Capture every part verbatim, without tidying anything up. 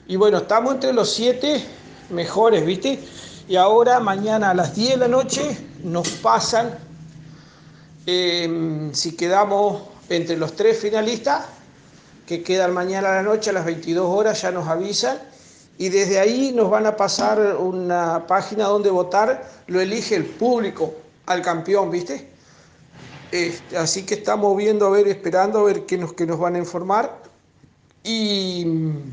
Y bueno, estamos entre los siete mejores, ¿viste? Y ahora, mañana a las diez de la noche, nos pasan, eh, si quedamos entre los tres finalistas, que quedan mañana a la noche a las veintidós horas, ya nos avisan. Y desde ahí nos van a pasar una página donde votar, lo elige el público al campeón, ¿viste? Este, así que estamos viendo, a ver, esperando a ver qué nos, qué nos van a informar. Y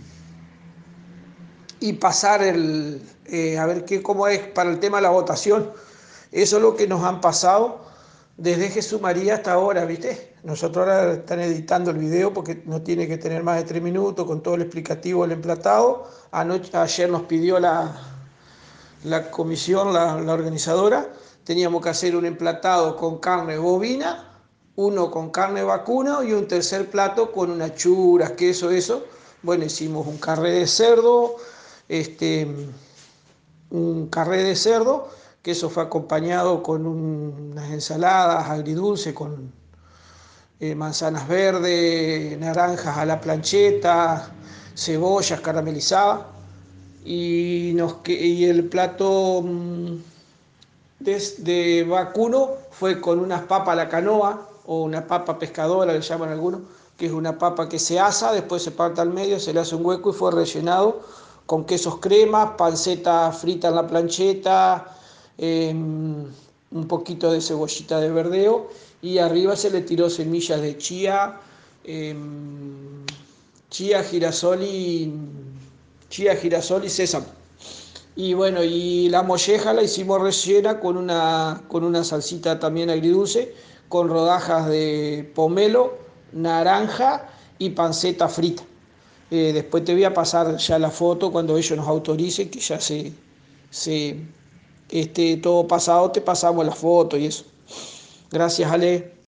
y pasar el, eh, a ver qué, cómo es para el tema de la votación. Eso es lo que nos han pasado desde Jesús María hasta ahora, ¿viste? Nosotros ahora están editando el video porque no tiene que tener más de tres minutos con todo el explicativo del emplatado. Anoche, ayer nos pidió la, la comisión, la, la organizadora, teníamos que hacer un emplatado con carne bovina, uno con carne vacuna y un tercer plato con unas churas, queso, eso. Bueno, hicimos un carré de cerdo, este, un carré de cerdo, que eso fue acompañado con un, unas ensaladas agridulce con eh, manzanas verdes, naranjas a la plancheta, cebollas caramelizadas. Y, nos, y el plato mm, de, de vacuno fue con unas papas a la canoa o una papa pescadora, le llaman algunos, que es una papa que se asa, después se parte al medio, se le hace un hueco y fue rellenado con quesos cremas, panceta frita en la plancheta, eh, un poquito de cebollita de verdeo y arriba se le tiró semillas de chía, eh, chía, girasol y chía, girasol y sésamo. Y bueno, y la molleja la hicimos rellena con una, con una salsita también agridulce, con rodajas de pomelo, naranja y panceta frita. Eh, después te voy a pasar ya la foto cuando ellos nos autoricen, que ya se, se esté todo pasado, te pasamos la foto y eso. Gracias, Ale.